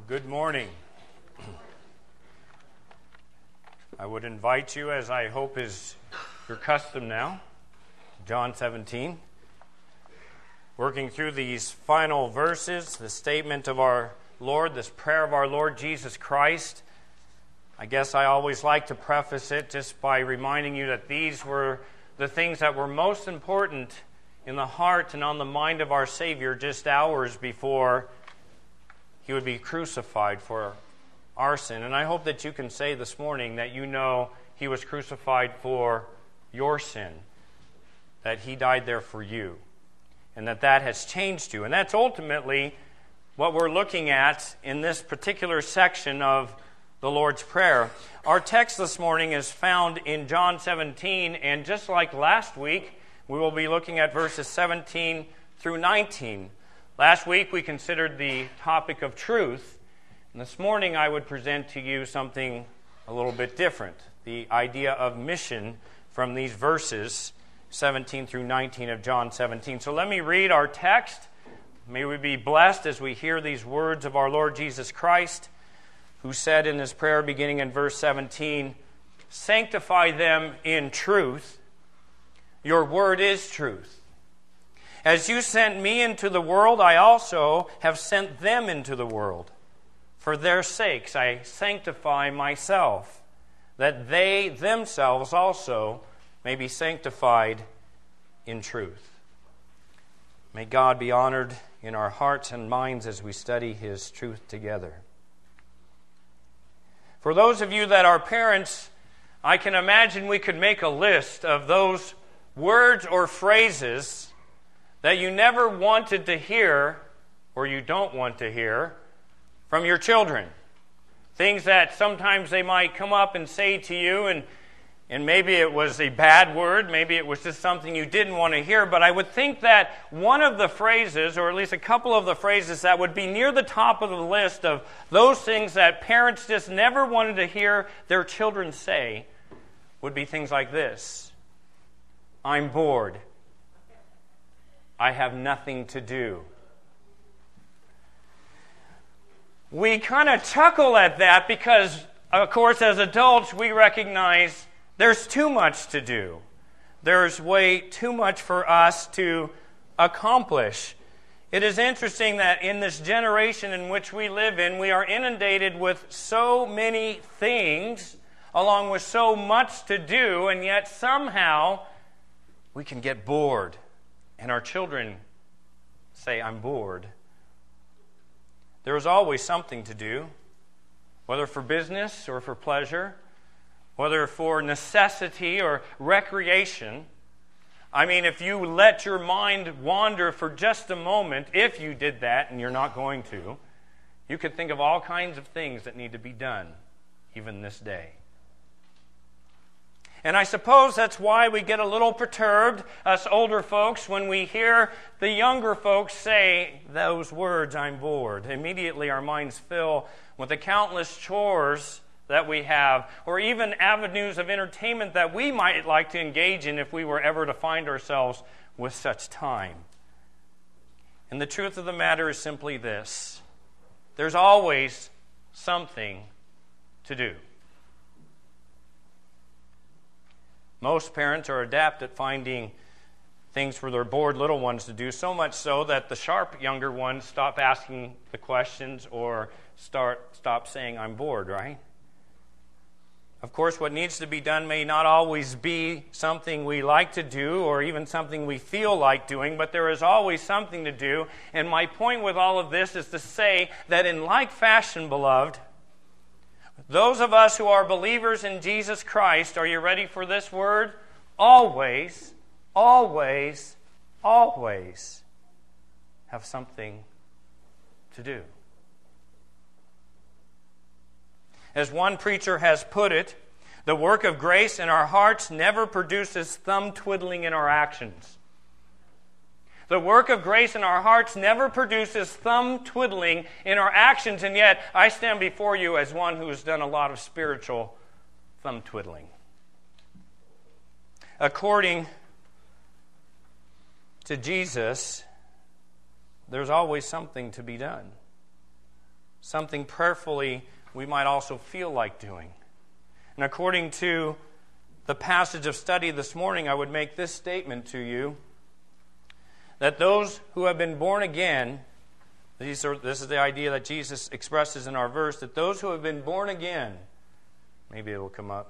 Good morning. I would invite you, as I hope is your custom now, John 17. Working through these final verses, the statement of our Lord, this prayer of our Lord Jesus Christ. I guess I always like to preface it just by reminding you that these were the things that were most important in the heart and on the mind of our Savior just hours before He would be crucified for our sin. And I hope that you can say this morning that you know He was crucified for your sin, that He died there for you, and that has changed you. And that's ultimately what we're looking at in this particular section of the Lord's Prayer. Our text this morning is found in John 17, and just like last week, we will be looking at verses 17 through 19. Last week we considered the topic of truth, and this morning I would present to you something a little bit different, the idea of mission from these verses 17 through 19 of John 17. So let me read our text. May we be blessed as we hear these words of our Lord Jesus Christ, who said in His prayer beginning in verse 17, "Sanctify them in truth. Your word is truth. As you sent me into the world, I also have sent them into the world. For their sakes I sanctify myself, that they themselves also may be sanctified in truth." May God be honored in our hearts and minds as we study His truth together. For those of you that are parents, I can imagine we could make a list of those words or phrases that you never wanted to hear or you don't want to hear from your children. Things that sometimes they might come up and say to you, and maybe it was a bad word, maybe it was just something you didn't want to hear, but I would think that one of the phrases, or at least a couple of the phrases that would be near the top of the list of those things that parents just never wanted to hear their children say, would be things like this: "I'm bored. I have nothing to do." We kind of chuckle at that because, of course, as adults, we recognize there's too much to do. There's way too much for us to accomplish. It is interesting that in this generation in which we live in, we are inundated with so many things, along with so much to do, and yet somehow we can get bored. And our children say, "I'm bored." There is always something to do, whether for business or for pleasure, whether for necessity or recreation. I mean, if you let your mind wander for just a moment, if you did that, and you're not going to, you could think of all kinds of things that need to be done, even this day. And I suppose that's why we get a little perturbed, us older folks, when we hear the younger folks say those words, "I'm bored." Immediately our minds fill with the countless chores that we have, or even avenues of entertainment that we might like to engage in if we were ever to find ourselves with such time. And the truth of the matter is simply this: there's always something to do. Most parents are adept at finding things for their bored little ones to do, so much so that the sharp younger ones stop asking the questions or stop saying, "I'm bored," right? Of course, what needs to be done may not always be something we like to do or even something we feel like doing, but there is always something to do. And my point with all of this is to say that in like fashion, beloved, those of us who are believers in Jesus Christ, are you ready for this word? Always, always, always have something to do. As one preacher has put it, the work of grace in our hearts never produces thumb twiddling in our actions. The work of grace in our hearts never produces thumb twiddling in our actions, and yet I stand before you as one who has done a lot of spiritual thumb twiddling. According to Jesus, there's always something to be done. something prayerfully we might also feel like doing. And according to the passage of study this morning, I would make this statement to you, that those who have been born again, this is the idea that Jesus expresses in our verse, that those who have been born again, maybe it will come up.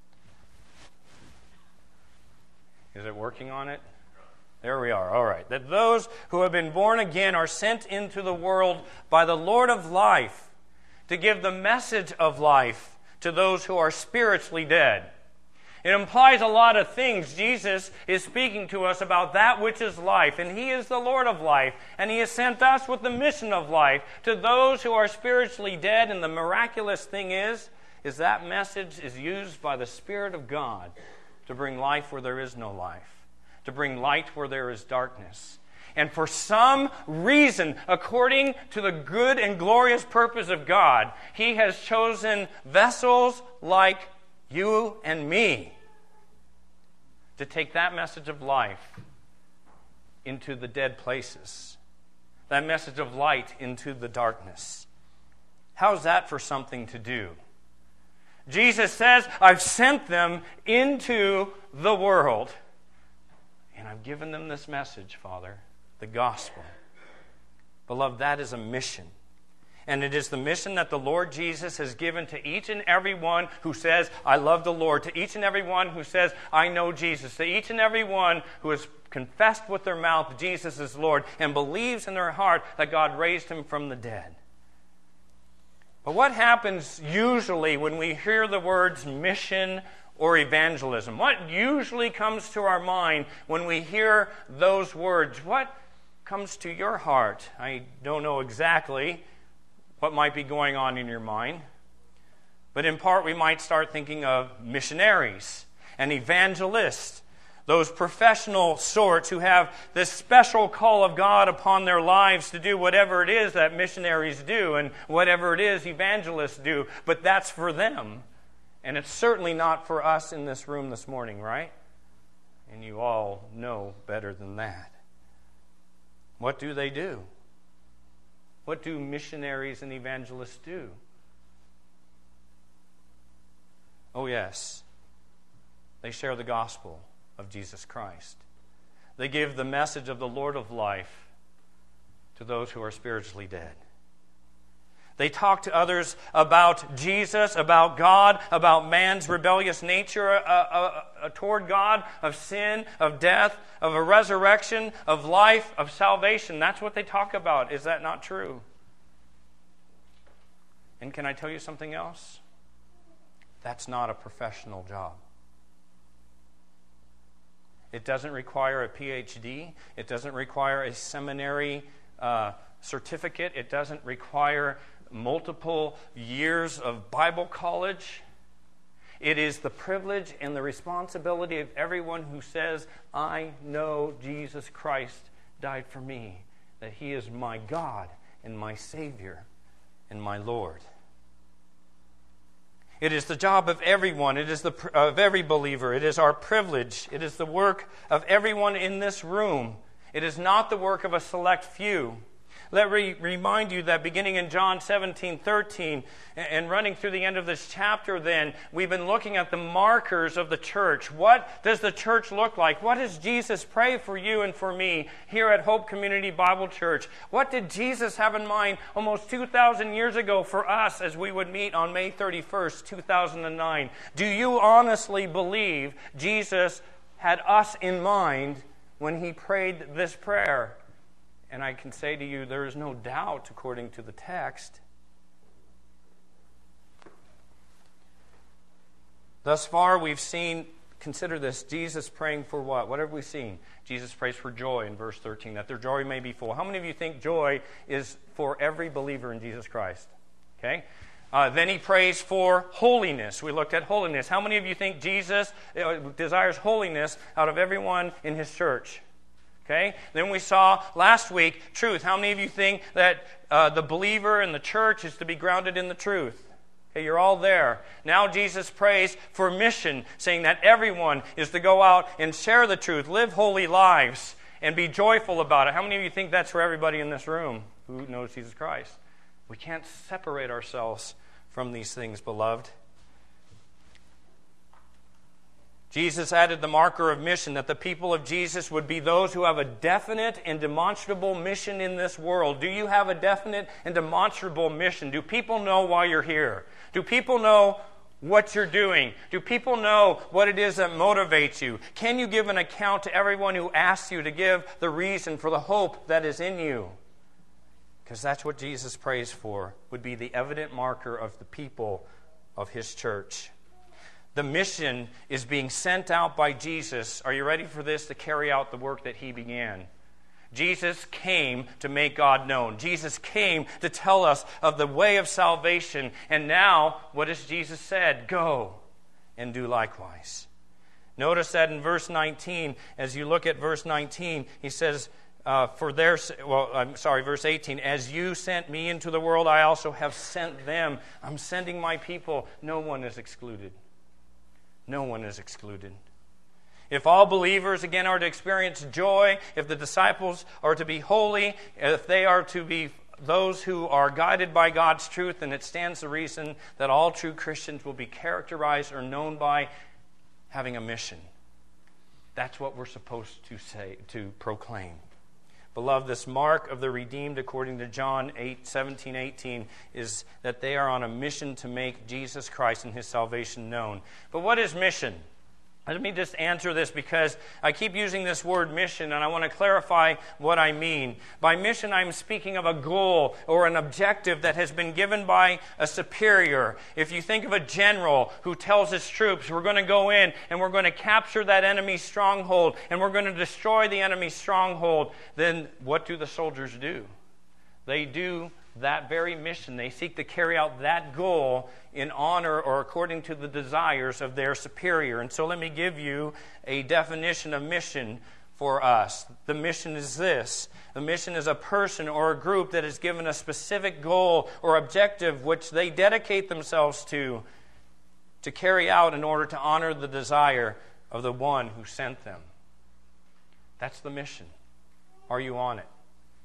Is it working on it? There we are. All right. That those who have been born again are sent into the world by the Lord of life to give the message of life to those who are spiritually dead. It implies a lot of things. Jesus is speaking to us about that which is life, and He is the Lord of life, and He has sent us with the mission of life to those who are spiritually dead. And the miraculous thing is that message is used by the Spirit of God to bring life where there is no life, to bring light where there is darkness. And for some reason, according to the good and glorious purpose of God, He has chosen vessels like you and me to take that message of life into the dead places, that message of light into the darkness. How's that for something to do? Jesus says, I've sent them into the world, and I've given them this message, Father, the gospel. Beloved, that is a mission. And it is the mission that the Lord Jesus has given to each and every one who says, I love the Lord, to each and every one who says, I know Jesus, to each and every one who has confessed with their mouth Jesus is Lord and believes in their heart that God raised Him from the dead. But what happens usually when we hear the words mission or evangelism? What usually comes to our mind when we hear those words? What comes to your heart? I don't know exactly what might be going on in your mind. But in part, we might start thinking of missionaries and evangelists, those professional sorts who have this special call of God upon their lives to do whatever it is that missionaries do and whatever it is evangelists do. But that's for them. And it's certainly not for us in this room this morning, right? And you all know better than that. What do they do? What do missionaries and evangelists do? Oh, yes. They share the gospel of Jesus Christ. They give the message of the Lord of life to those who are spiritually dead. They talk to others about Jesus, about God, about man's rebellious nature toward God, of sin, of death, of a resurrection, of life, of salvation. That's what they talk about. Is that not true? And can I tell you something else? That's not a professional job. It doesn't require a PhD. It doesn't require a seminary certificate. It doesn't require multiple years of Bible college. It is the privilege and the responsibility of everyone who says, I know Jesus Christ died for me, that He is my God and my Savior and my Lord. It is the job of everyone. It is of every believer. It is our privilege. It is the work of everyone in this room. It is not the work of a select few. Let me remind you that beginning in John 17:13 and running through the end of this chapter then, we've been looking at the markers of the church. What does the church look like? What does Jesus pray for you and for me here at Hope Community Bible Church? What did Jesus have in mind almost 2,000 years ago for us as we would meet on May 31st, 2009? Do you honestly believe Jesus had us in mind when He prayed this prayer? And I can say to you, there is no doubt, according to the text. Thus far, we've seen, consider this, Jesus praying for what? What have we seen? Jesus prays for joy in verse 13, that their joy may be full. How many of you think joy is for every believer in Jesus Christ? Okay? Then He prays for holiness. We looked at holiness. How many of you think Jesus desires holiness out of everyone in His church? Okay. Then we saw last week truth. How many of you think that the believer in the church is to be grounded in the truth? Okay, you're all there. Now Jesus prays for mission, saying that everyone is to go out and share the truth, live holy lives, and be joyful about it. How many of you think that's for everybody in this room who knows Jesus Christ? We can't separate ourselves from these things, beloved. Jesus added the marker of mission, that the people of Jesus would be those who have a definite and demonstrable mission in this world. Do you have a definite and demonstrable mission? Do people know why you're here? Do people know what you're doing? Do people know what it is that motivates you? Can you give an account to everyone who asks you to give the reason for the hope that is in you? Because that's what Jesus prays for, would be the evident marker of the people of His church. The mission is being sent out by Jesus. Are you ready for this? To carry out the work that He began. Jesus came to make God known. Jesus came to tell us of the way of salvation. And now, what has Jesus said? Go and do likewise. Notice that in verse 19, as you look at verse 19, He says, verse 18, as you sent me into the world, I also have sent them. I'm sending my people. No one is excluded. No one is excluded. If all believers, again, are to experience joy, if the disciples are to be holy, if they are to be those who are guided by God's truth, then it stands to reason that all true Christians will be characterized or known by having a mission. That's what we're supposed to proclaim. Beloved, this mark of the redeemed, according to John 17:18, is that they are on a mission to make Jesus Christ and His salvation known. But what is mission? Let me just answer this, because I keep using this word mission, and I want to clarify what I mean. By mission, I'm speaking of a goal or an objective that has been given by a superior. If you think of a general who tells his troops, we're going to go in and we're going to capture that enemy's stronghold and we're going to destroy the enemy's stronghold, then what do the soldiers do? They do that very mission. They seek to carry out that goal in honor or according to the desires of their superior. And so let me give you a definition of mission for us. The mission is this. The mission is a person or a group that is given a specific goal or objective which they dedicate themselves to carry out in order to honor the desire of the one who sent them. That's the mission. Are you on it?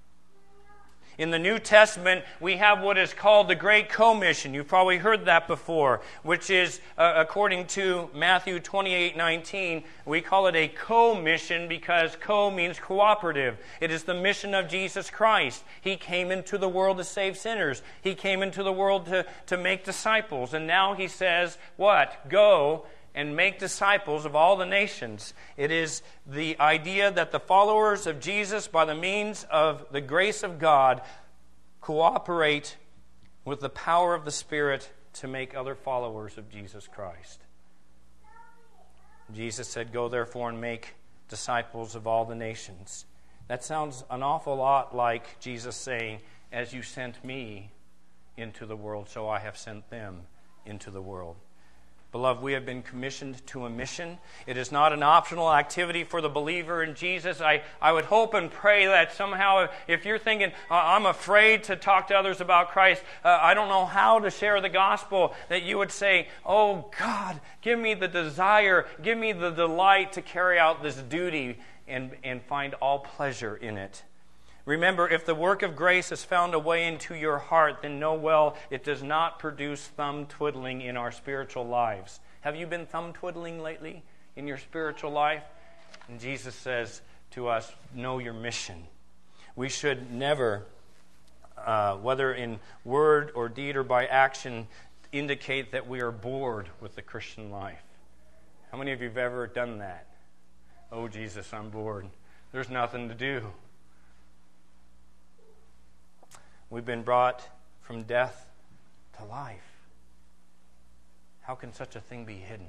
In the New Testament, we have what is called the Great Commission. You've probably heard that before, which is, according to Matthew 28:19, we call it a co-mission because co means cooperative. It is the mission of Jesus Christ. He came into the world to save sinners. He came into the world to make disciples. And now He says, what? Go and make disciples of all the nations. It is the idea that the followers of Jesus, by the means of the grace of God, cooperate with the power of the Spirit to make other followers of Jesus Christ. Jesus said, go therefore and make disciples of all the nations. That sounds an awful lot like Jesus saying, as you sent me into the world, so I have sent them into the world. Beloved, we have been commissioned to a mission. It is not an optional activity for the believer in Jesus. I would hope and pray that somehow, if you're thinking, I'm afraid to talk to others about Christ, I don't know how to share the gospel, that you would say, oh God, give me the desire, give me the delight to carry out this duty and find all pleasure in it. Remember, if the work of grace has found a way into your heart, then know well it does not produce thumb twiddling in our spiritual lives. Have you been thumb twiddling lately in your spiritual life? And Jesus says to us, know your mission. We should never, whether in word or deed or by action, indicate that we are bored with the Christian life. How many of you have ever done that? Oh, Jesus, I'm bored. There's nothing to do. We've been brought from death to life. How can such a thing be hidden?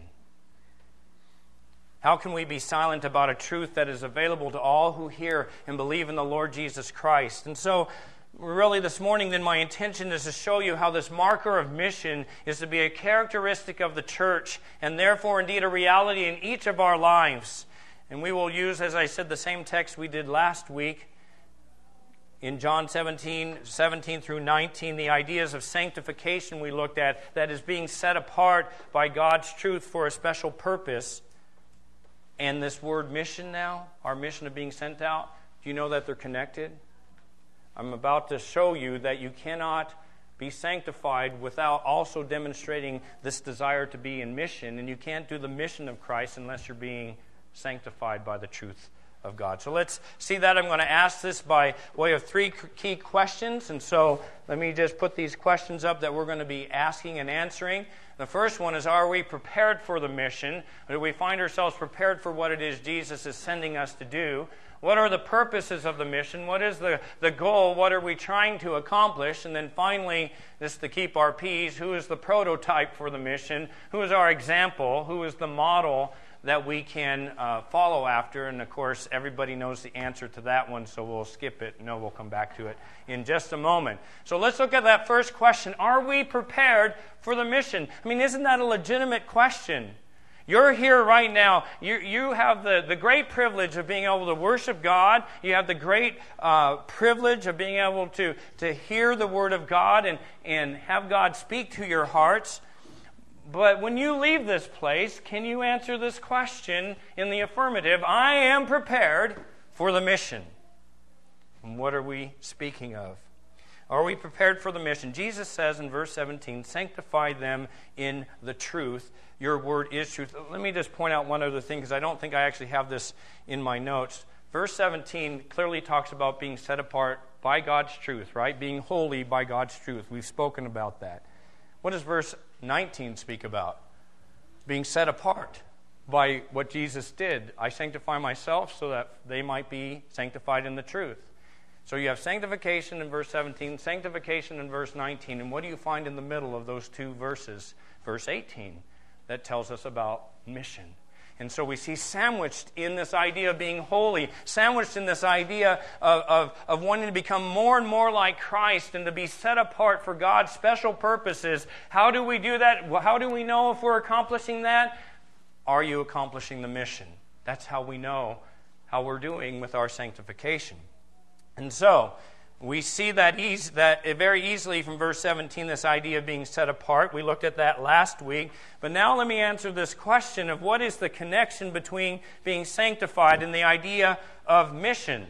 How can we be silent about a truth that is available to all who hear and believe in the Lord Jesus Christ? And so, really this morning, then, my intention is to show you how this marker of mission is to be a characteristic of the church and therefore indeed a reality in each of our lives. And we will use, as I said, the same text we did last week, in John 17 through 19, the ideas of sanctification we looked at, that is being set apart by God's truth for a special purpose. And this word mission now, our mission of being sent out, do you know that they're connected? I'm about to show you that you cannot be sanctified without also demonstrating this desire to be in mission. And you can't do the mission of Christ unless you're being sanctified by the truth of God. So let's see that. I'm going to ask this by way of three key questions. And so let me just put these questions up that we're going to be asking and answering. The first one is, are we prepared for the mission? Do we find ourselves prepared for what it is Jesus is sending us to do? What are the purposes of the mission? What is the goal? What are we trying to accomplish? And then finally, this to keep our peace, who is the prototype for the mission? Who is our example? Who is the model that we can follow after? And of course, everybody knows the answer to that one, so we'll skip it. No, we'll come back to it in just a moment. So let's look at that first question. Are we prepared for the mission? I mean, isn't that a legitimate question? You're here right now. You have the great privilege of being able to worship God. You have the great privilege of being able to hear the Word of God and have God speak to your hearts. But when you leave this place, can you answer this question in the affirmative? I am prepared for the mission. And what are we speaking of? Are we prepared for the mission? Jesus says in verse 17, sanctify them in the truth. Your word is truth. Let me just point out one other thing, because I don't think I actually have this in my notes. Verse 17 clearly talks about being set apart by God's truth, right? Being holy by God's truth. We've spoken about that. What does verse 19 speak about? Being set apart by what Jesus did. I sanctify myself so that they might be sanctified in the truth. So you have sanctification in verse 17, sanctification in verse 19, and what do you find in the middle of those two verses? Verse 18, that tells us about mission. And so we see sandwiched in this idea of being holy, sandwiched in this idea of wanting to become more and more like Christ and to be set apart for God's special purposes. How do we do that? How do we know if we're accomplishing that? Are you accomplishing the mission? That's how we know how we're doing with our sanctification. And so we see that very easily from verse 17, this idea of being set apart. We looked at that last week. But now let me answer this question of what is the connection between being sanctified and the idea of mission.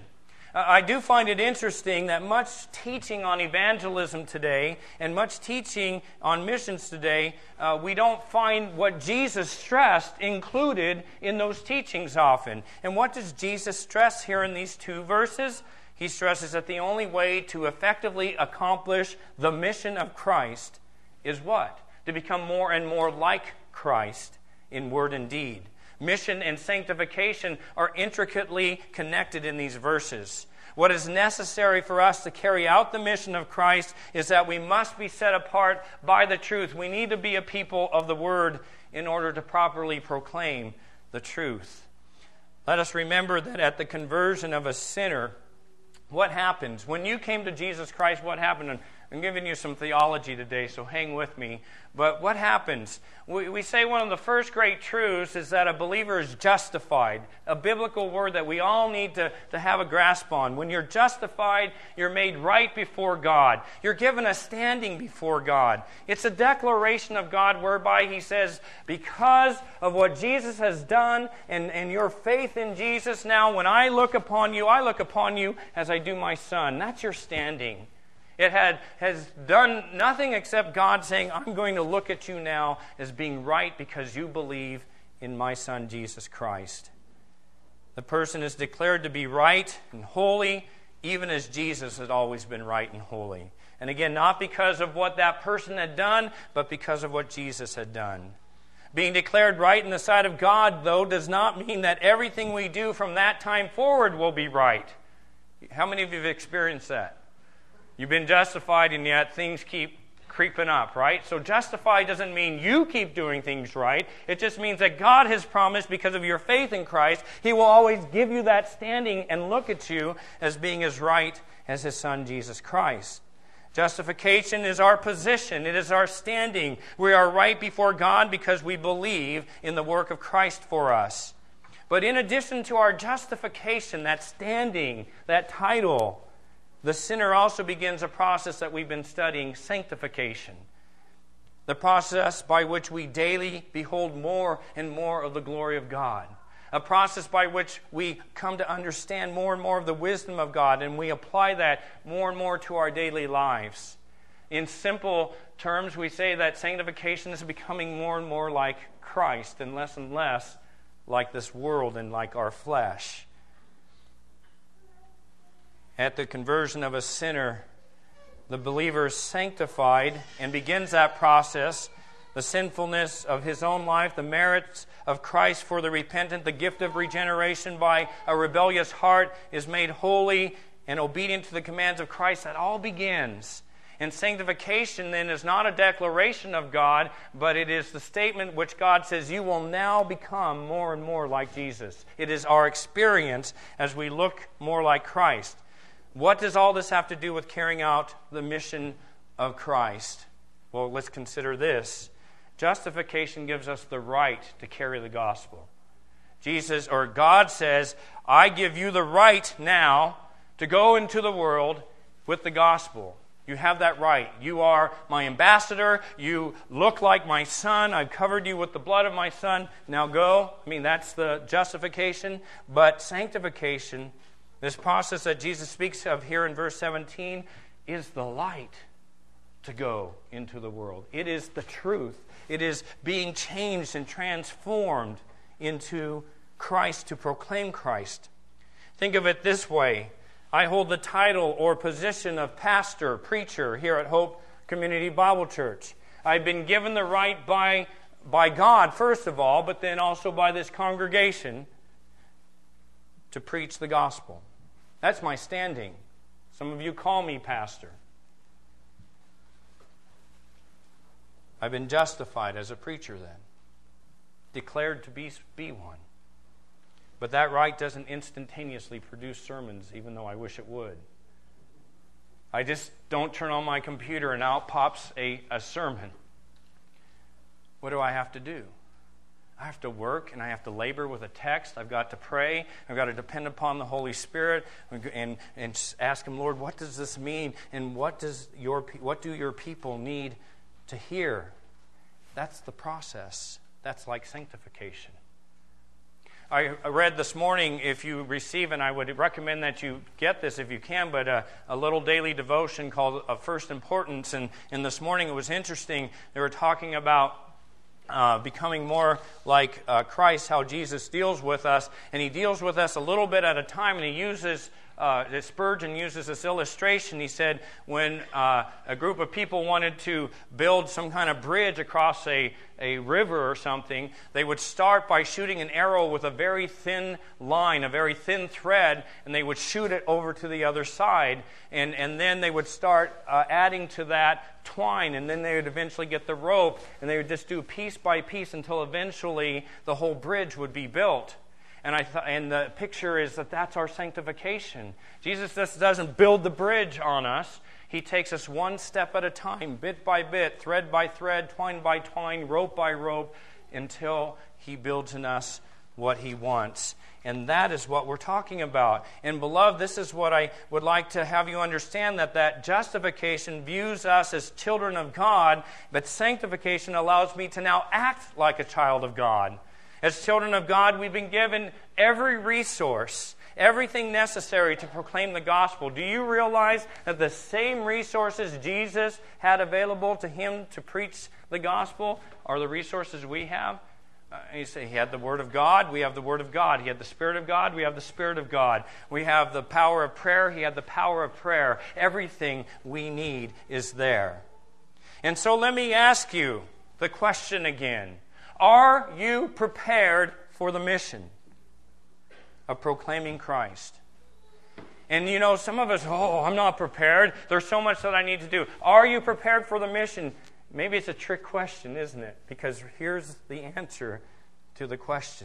I do find it interesting that much teaching on evangelism today and much teaching on missions today, we don't find what Jesus stressed included in those teachings often. And what does Jesus stress here in these two verses? He stresses that the only way to effectively accomplish the mission of Christ is what? To become more and more like Christ in word and deed. Mission and sanctification are intricately connected in these verses. What is necessary for us to carry out the mission of Christ is that we must be set apart by the truth. We need to be a people of the Word in order to properly proclaim the truth. Let us remember that at the conversion of a sinner, what happens? When you came to Jesus Christ, what happened? And I'm giving you some theology today, so hang with me. But what happens? We say one of the first great truths is that a believer is justified, a biblical word that we all need to have a grasp on. When you're justified, you're made right before God. You're given a standing before God. It's a declaration of God whereby He says, because of what Jesus has done and your faith in Jesus, now when I look upon you as I do my Son. That's your standing. It has done nothing except God saying, I'm going to look at you now as being right because you believe in my Son, Jesus Christ. The person is declared to be right and holy, even as Jesus had always been right and holy. And again, not because of what that person had done, but because of what Jesus had done. Being declared right in the sight of God, though, does not mean that everything we do from that time forward will be right. How many of you have experienced that? You've been justified, and yet things keep creeping up, right? So justified doesn't mean you keep doing things right. It just means that God has promised, because of your faith in Christ, He will always give you that standing and look at you as being as right as His Son, Jesus Christ. Justification is our position. It is our standing. We are right before God because we believe in the work of Christ for us. But in addition to our justification, that standing, that title, the sinner also begins a process that we've been studying, sanctification. The process by which we daily behold more and more of the glory of God. A process by which we come to understand more and more of the wisdom of God, and we apply that more and more to our daily lives. in simple terms, we say that sanctification is becoming more and more like Christ and less like this world and like our flesh. At the conversion of a sinner, the believer is sanctified and begins that process. The sinfulness of his own life, the merits of Christ for the repentant, the gift of regeneration by a rebellious heart is made holy and obedient to the commands of Christ. That all begins. And sanctification then is not a declaration of God, but it is the statement which God says, you will now become more and more like Jesus. It is our experience as we look more like Christ. What does all this have to do with carrying out the mission of Christ? Well, let's consider this. Justification gives us the right to carry the gospel. God says, I give you the right now to go into the world with the gospel. You have that right. You are my ambassador. You look like my son. I've covered you with the blood of my son. Now go. That's the justification. But sanctification, this process that Jesus speaks of here in verse 17, is the light to go into the world. It is the truth. It is being changed and transformed into Christ, to proclaim Christ. Think of it this way. I hold the title or position of pastor, preacher here at Hope Community Bible Church. I've been given the right by God, first of all, but then also by this congregation to preach the gospel. That's my standing. Some of you call me pastor. I've been justified as a preacher then, declared to be one. But that right doesn't instantaneously produce sermons, even though I wish it would. I just don't turn on my computer and out pops a sermon. What do I have to do? I have to work and I have to labor with a text. I've got to pray. I've got to depend upon the Holy Spirit and ask Him, Lord, what does this mean? And what do your people need to hear? That's the process. That's like sanctification. I read this morning, if you receive, and I would recommend that you get this if you can, but a little daily devotion called Of First Importance. And this morning it was interesting. They were talking about becoming more like Christ, how Jesus deals with us. And He deals with us a little bit at a time, and He uses Spurgeon uses this illustration. He said when a group of people wanted to build some kind of bridge across a river or something, they would start by shooting an arrow with a very thin line, a very thin thread, and they would shoot it over to the other side. And then they would start adding to that twine, and then they would eventually get the rope, and they would just do piece by piece until eventually the whole bridge would be built. And the picture is that that's our sanctification. Jesus just doesn't build the bridge on us. He takes us one step at a time, bit by bit, thread by thread, twine by twine, rope by rope, until He builds in us what He wants. And that is what we're talking about. And beloved, this is what I would like to have you understand, that justification views us as children of God, but sanctification allows me to now act like a child of God. As children of God, we've been given every resource, everything necessary to proclaim the gospel. Do you realize that the same resources Jesus had available to Him to preach the gospel are the resources we have? You say He had the Word of God, we have the Word of God. He had the Spirit of God, we have the Spirit of God. We have the power of prayer, He had the power of prayer. Everything we need is there. And so let me ask you the question again. Are you prepared for the mission of proclaiming Christ? And some of us, I'm not prepared. There's so much that I need to do. Are you prepared for the mission? Maybe it's a trick question, isn't it? Because here's the answer to the question.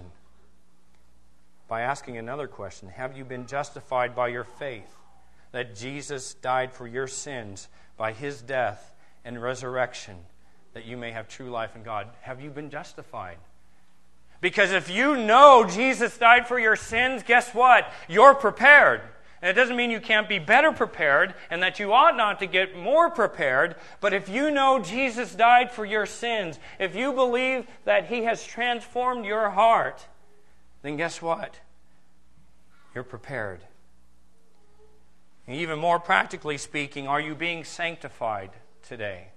By asking another question, have you been justified by your faith that Jesus died for your sins by His death and resurrection, that you may have true life in God? Have you been justified? Because if you know Jesus died for your sins, guess what? You're prepared. And it doesn't mean you can't be better prepared and that you ought not to get more prepared. But if you know Jesus died for your sins, if you believe that He has transformed your heart, then guess what? You're prepared. And even more practically speaking, are you being sanctified today?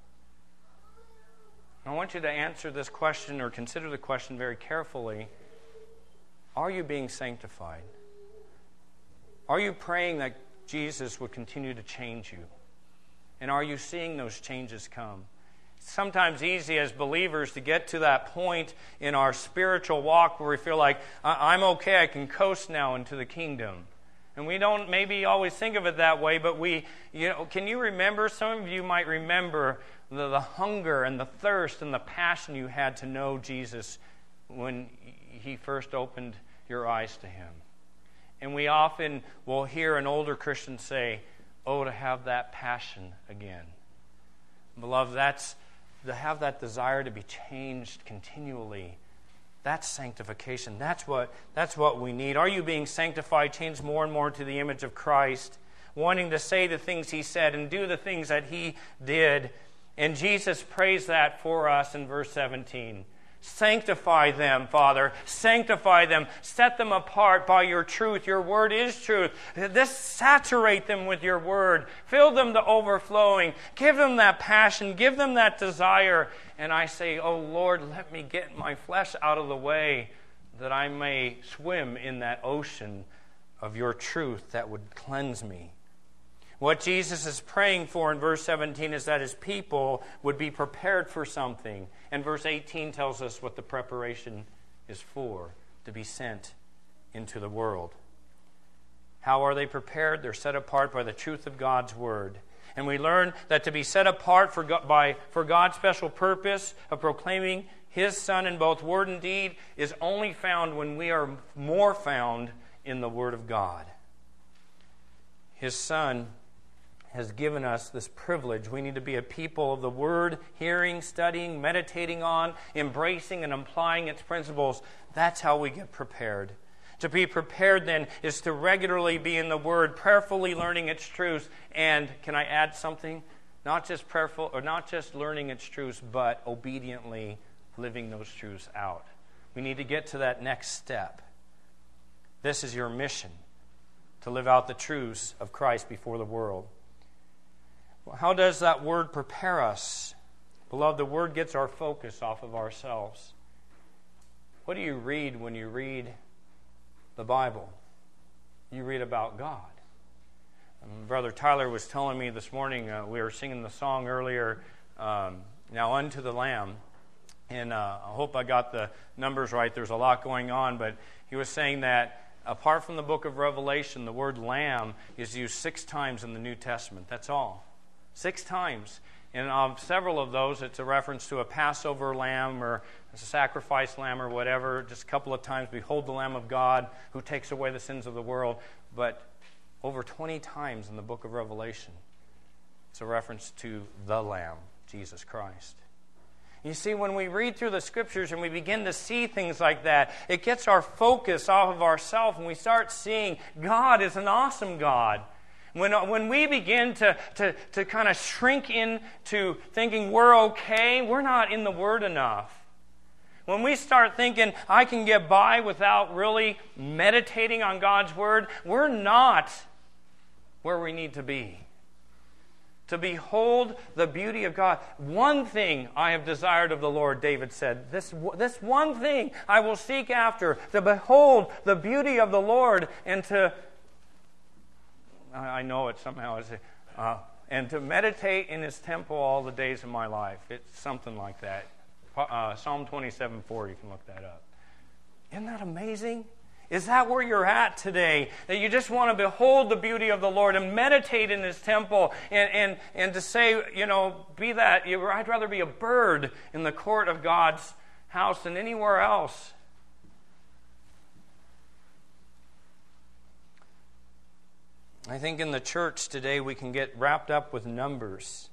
I want you to answer this question or consider the question very carefully. Are you being sanctified? Are you praying that Jesus would continue to change you? And are you seeing those changes come? It's sometimes easy as believers to get to that point in our spiritual walk where we feel like, I'm okay, I can coast now into the kingdom. And we don't maybe always think of it that way, but can you remember, some of you might remember the hunger and the thirst and the passion you had to know Jesus when He first opened your eyes to Him. And we often will hear an older Christian say, oh, to have that passion again. Beloved, that's to have that desire to be changed continually. That's sanctification. That's what we need. Are you being sanctified, changed more and more to the image of Christ, wanting to say the things He said and do the things that He did? And Jesus prays that for us in verse 17. Sanctify them, Father. Sanctify them. Set them apart by your truth. Your word is truth. Saturate them with your word. Fill them to overflowing. Give them that passion. Give them that desire. And I say, oh Lord, let me get my flesh out of the way that I may swim in that ocean of your truth that would cleanse me. What Jesus is praying for in verse 17 is that His people would be prepared for something. And verse 18 tells us what the preparation is for, to be sent into the world. How are they prepared? They're set apart by the truth of God's Word. And we learn that to be set apart for God's special purpose of proclaiming His Son in both word and deed is only found when we are more found in the Word of God. His Son has given us this privilege. We need to be a people of the Word, hearing, studying, meditating on, embracing and applying its principles. That's how we get prepared. To be prepared, then, is to regularly be in the Word, prayerfully learning its truths. And can I add something? Not just prayerful, or not just learning its truths, but obediently living those truths out. We need to get to that next step. This is your mission, to live out the truths of Christ before the world. Well, how does that Word prepare us? Beloved, the Word gets our focus off of ourselves. What do you read when you read the Bible? You read about God. Brother Tyler was telling me this morning, we were singing the song earlier, Now Unto the Lamb. And I hope I got the numbers right. There's a lot going on. But he was saying that apart from the book of Revelation, the word lamb is used 6 times in the New Testament. That's all. 6 times. And several of those, it's a reference to a Passover lamb or a sacrifice lamb or whatever. Just a couple of times, behold the Lamb of God who takes away the sins of the world. But over 20 times in the book of Revelation, it's a reference to the Lamb, Jesus Christ. You see, when we read through the Scriptures and we begin to see things like that, it gets our focus off of ourselves and we start seeing God is an awesome God. When we begin to kind of shrink into thinking we're okay, we're not in the Word enough. When we start thinking I can get by without really meditating on God's Word, we're not where we need to be. To behold the beauty of God. One thing I have desired of the Lord, David said. This one thing I will seek after, to behold the beauty of the Lord and to... I know it somehow. And to meditate in His temple all the days of my life. It's something like that. Psalm 27:4, you can look that up. Isn't that amazing? Is that where you're at today? That you just want to behold the beauty of the Lord and meditate in His temple and to say, be that. I'd rather be a bird in the court of God's house than anywhere else. I think in the church today we can get wrapped up with numbers.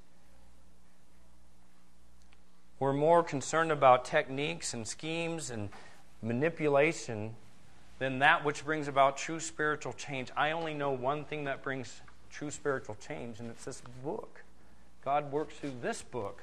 We're more concerned about techniques and schemes and manipulation than that which brings about true spiritual change. I only know one thing that brings true spiritual change, and it's this book. God works through this book.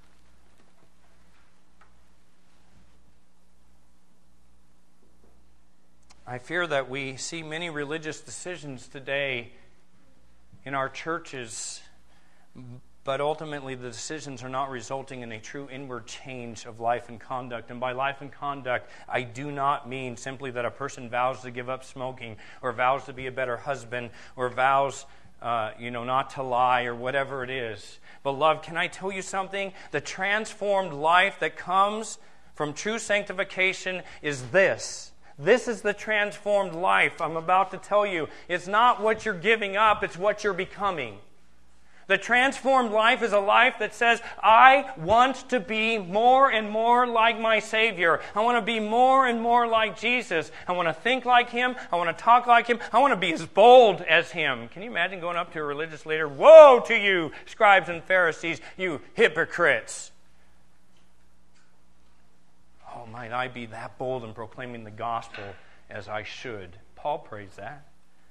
I fear that we see many religious decisions today in our churches but ultimately the decisions are not resulting in a true inward change of life and conduct. And by life and conduct, I do not mean simply that a person vows to give up smoking, or vows to be a better husband, or vows not to lie, or whatever it is. Beloved, can I tell you something? The transformed life that comes from true sanctification is this. This is the transformed life I'm about to tell you. It's not what you're giving up, it's what you're becoming. The transformed life is a life that says, I want to be more and more like my Savior. I want to be more and more like Jesus. I want to think like Him. I want to talk like Him. I want to be as bold as Him. Can you imagine going up to a religious leader? Woe to you, scribes and Pharisees, you hypocrites. Oh, might I be that bold in proclaiming the gospel as I should. Paul prays that.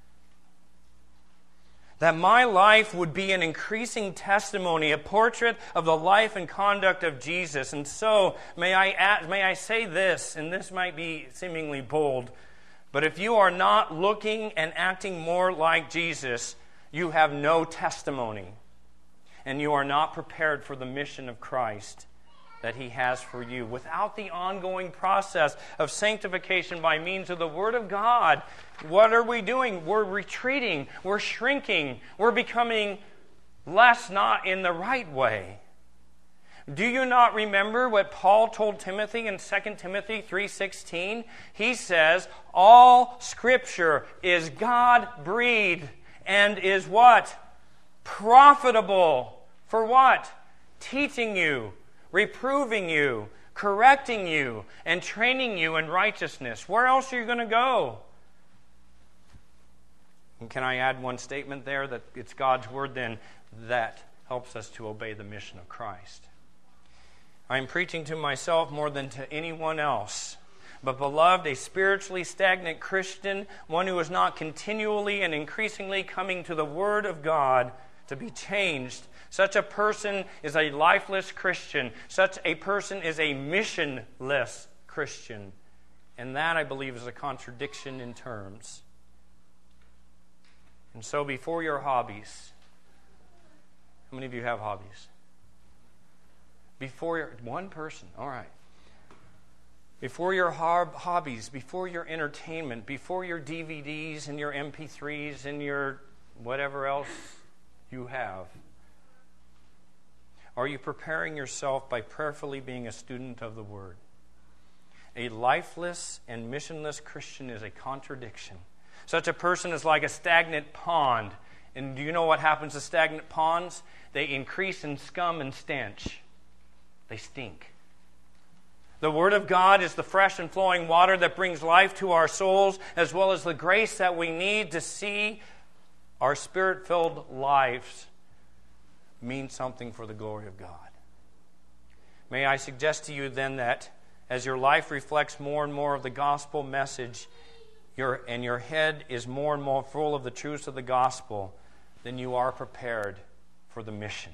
That my life would be an increasing testimony, a portrait of the life and conduct of Jesus. And so, may I say this, and this might be seemingly bold, but if you are not looking and acting more like Jesus, you have no testimony, and you are not prepared for the mission of Christ that He has for you. Without the ongoing process of sanctification by means of the Word of God, what are we doing? We're retreating. We're shrinking. We're becoming less not in the right way. Do you not remember what Paul told Timothy in 2 Timothy 3:16? He says, all Scripture is God-breathed and is what? Profitable. For what? Teaching you, reproving you, correcting you, and training you in righteousness. Where else are you going to go? And can I add one statement there that it's God's Word then that helps us to obey the mission of Christ? I am preaching to myself more than to anyone else. But beloved, a spiritually stagnant Christian, one who is not continually and increasingly coming to the Word of God to be changed, such a person is a lifeless Christian. Such a person is a missionless Christian. And that, I believe, is a contradiction in terms. And so before your hobbies, how many of you have hobbies? One person, all right. Before your hobbies, before your entertainment, before your DVDs and your MP3s and your whatever else you have, are you preparing yourself by prayerfully being a student of the Word? A lifeless and missionless Christian is a contradiction. Such a person is like a stagnant pond. And do you know what happens to stagnant ponds? They increase in scum and stench. They stink. The Word of God is the fresh and flowing water that brings life to our souls, as well as the grace that we need to see our Spirit-filled lives mean something for the glory of God. May I suggest to you then that as your life reflects more and more of the gospel message, your head is more and more full of the truths of the gospel, then you are prepared for the mission.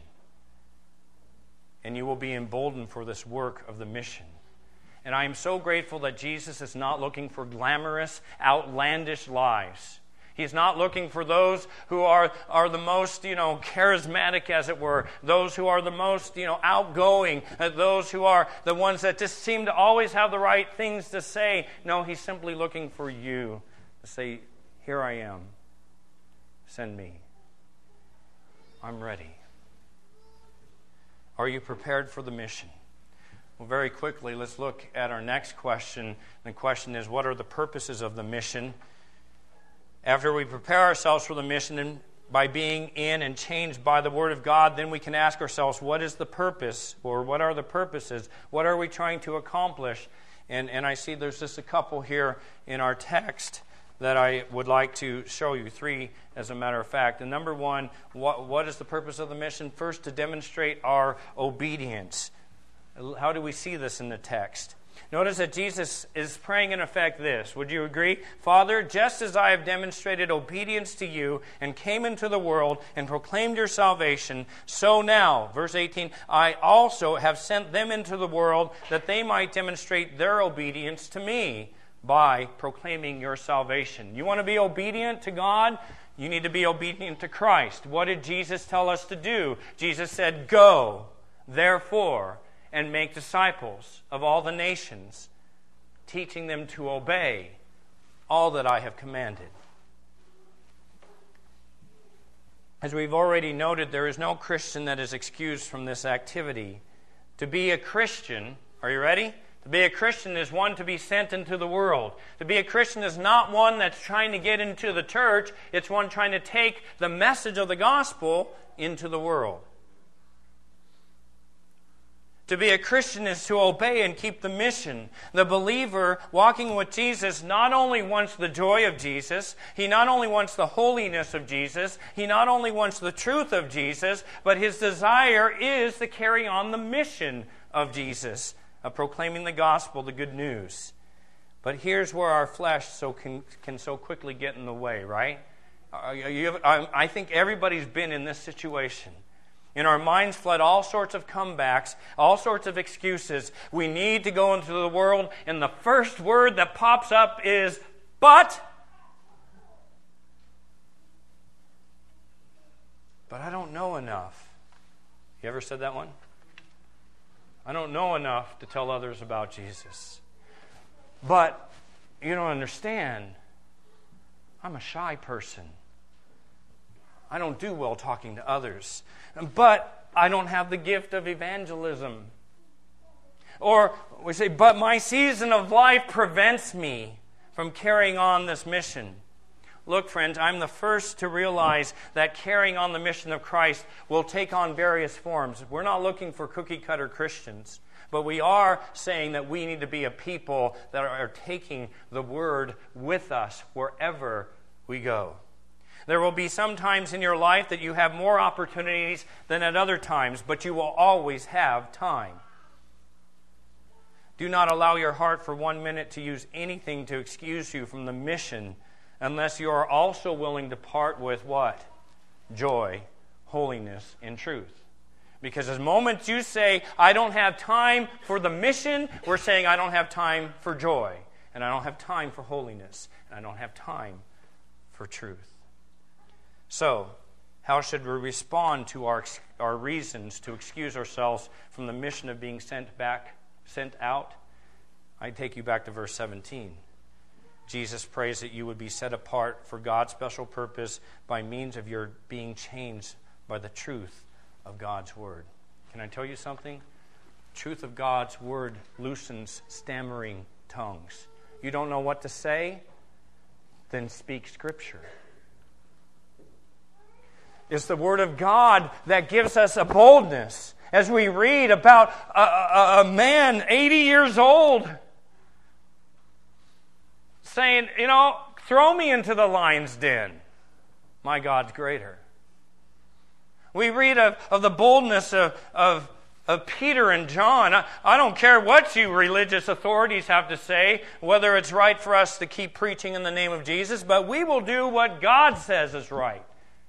And you will be emboldened for this work of the mission. And I am so grateful that Jesus is not looking for glamorous, outlandish lives. He's not looking for those who are the most, charismatic, as it were. Those who are the most, outgoing. Those who are the ones that just seem to always have the right things to say. No, He's simply looking for you to say, here I am. Send me. I'm ready. Are you prepared for the mission? Well, very quickly, let's look at our next question. The question is, what are the purposes of the mission? After we prepare ourselves for the mission and by being in and changed by the Word of God, then we can ask ourselves, what is the purpose, or what are the purposes? What are we trying to accomplish? And I see there's just a couple here in our text that I would like to show you. 3, as a matter of fact. And number 1, what is the purpose of the mission? First, to demonstrate our obedience. How do we see this in the text? Notice that Jesus is praying in effect this. Would you agree? Father, just as I have demonstrated obedience to you and came into the world and proclaimed your salvation, so now, verse 18, I also have sent them into the world that they might demonstrate their obedience to me by proclaiming your salvation. You want to be obedient to God? You need to be obedient to Christ. What did Jesus tell us to do? Jesus said, "Go, therefore, and make disciples of all the nations, teaching them to obey all that I have commanded." As we've already noted, there is no Christian that is excused from this activity. To be a Christian, are you ready? To be a Christian is one to be sent into the world. To be a Christian is not one that's trying to get into the church. It's one trying to take the message of the gospel into the world. To be a Christian is to obey and keep the mission. The believer walking with Jesus not only wants the joy of Jesus, he not only wants the holiness of Jesus, he not only wants the truth of Jesus, but his desire is to carry on the mission of Jesus, of proclaiming the gospel, the good news. But here's where our flesh can so quickly get in the way, right? I think everybody's been in this situation. In our minds fled all sorts of comebacks, all sorts of excuses. We need to go into the world, and the first word that pops up is, but I don't know enough. You ever said that one? I don't know enough to tell others about Jesus. But you don't understand. I'm a shy person. I don't do well talking to others. But I don't have the gift of evangelism. Or we say, but my season of life prevents me from carrying on this mission. Look, friends, I'm the first to realize that carrying on the mission of Christ will take on various forms. We're not looking for cookie-cutter Christians, but we are saying that we need to be a people that are taking the Word with us wherever we go. There will be some times in your life that you have more opportunities than at other times, but you will always have time. Do not allow your heart for 1 minute to use anything to excuse you from the mission unless you are also willing to part with what? Joy, holiness, and truth. Because the moment you say, I don't have time for the mission, we're saying I don't have time for joy, and I don't have time for holiness, and I don't have time for truth. So, how should we respond to our reasons to excuse ourselves from the mission of being sent out? I take you back to verse 17. Jesus prays that you would be set apart for God's special purpose by means of your being changed by the truth of God's Word. Can I tell you something? The truth of God's Word loosens stammering tongues. You don't know what to say? Then speak Scripture. It's the Word of God that gives us a boldness. As we read about a man 80 years old saying, throw me into the lion's den. My God's greater. We read of the boldness of Peter and John. I don't care what you religious authorities have to say, whether it's right for us to keep preaching in the name of Jesus, but we will do what God says is right.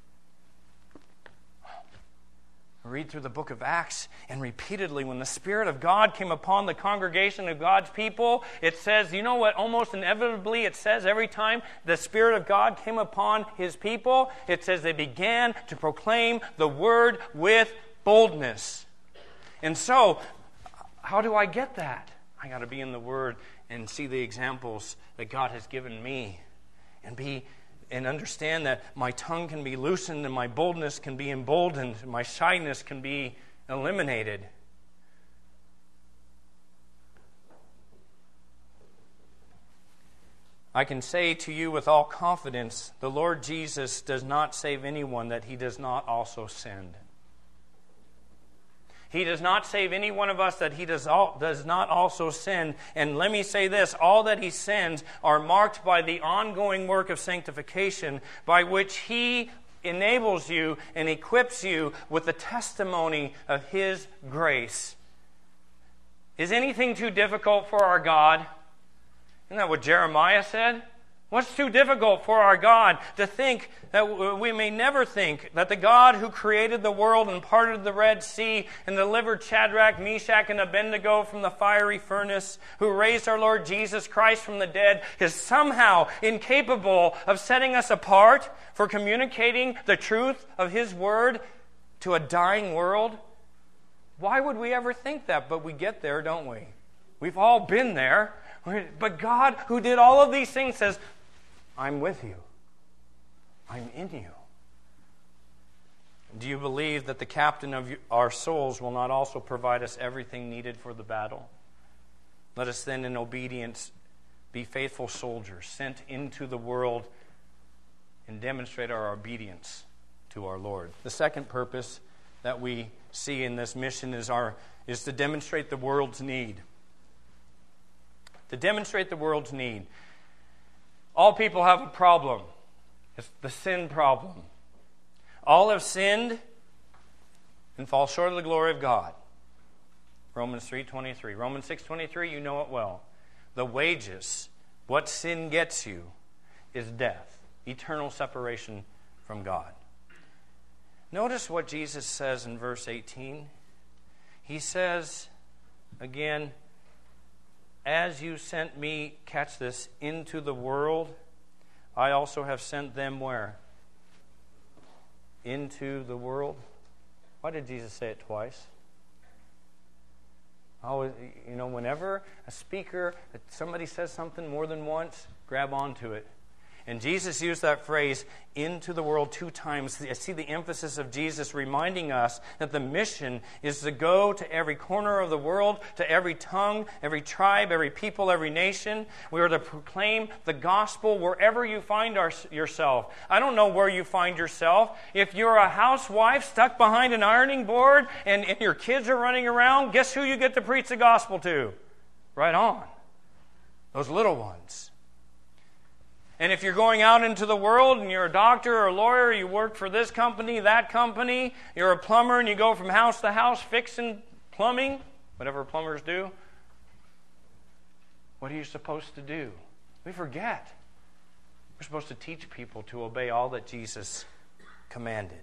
Read through the book of Acts, and repeatedly when the Spirit of God came upon the congregation of God's people, it says, you know what almost inevitably it says every time the Spirit of God came upon His people? It says they began to proclaim the Word with boldness. And so, how do I get that? I got to be in the Word and see the examples that God has given me and understand that my tongue can be loosened and my boldness can be emboldened, my shyness can be eliminated. I can say to you with all confidence, the Lord Jesus does not save anyone that He does not also send. He does not save any one of us that He does not also send. And let me say this, all that He sends are marked by the ongoing work of sanctification by which He enables you and equips you with the testimony of His grace. Is anything too difficult for our God? Isn't that what Jeremiah said? What's too difficult for our God to think that we may never think that the God who created the world and parted the Red Sea and delivered Shadrach, Meshach, and Abednego from the fiery furnace, who raised our Lord Jesus Christ from the dead, is somehow incapable of setting us apart for communicating the truth of His Word to a dying world? Why would we ever think that? But we get there, don't we? We've all been there. But God, who did all of these things, says, I'm with you. I'm in you. Do you believe that the captain of our souls will not also provide us everything needed for the battle? Let us then, in obedience, be faithful soldiers sent into the world and demonstrate our obedience to our Lord. The second purpose that we see in this mission is to demonstrate the world's need. To demonstrate the world's need. All people have a problem. It's the sin problem. All have sinned and fall short of the glory of God. Romans 3:23. Romans 6:23, you know it well. The wages, what sin gets you, is death. Eternal separation from God. Notice what Jesus says in verse 18. He says, again, as you sent me, catch this, into the world, I also have sent them where? Into the world. Why did Jesus say it twice? Whenever a speaker, somebody says something more than once, grab onto it. And Jesus used that phrase, into the world, 2 times. I see the emphasis of Jesus reminding us that the mission is to go to every corner of the world, to every tongue, every tribe, every people, every nation. We are to proclaim the gospel wherever you find yourself. I don't know where you find yourself. If you're a housewife stuck behind an ironing board and your kids are running around, guess who you get to preach the gospel to? Right on. Those little ones. And if you're going out into the world and you're a doctor or a lawyer, you work for this company, that company, you're a plumber and you go from house to house fixing plumbing, whatever plumbers do, what are you supposed to do? We forget. We're supposed to teach people to obey all that Jesus commanded.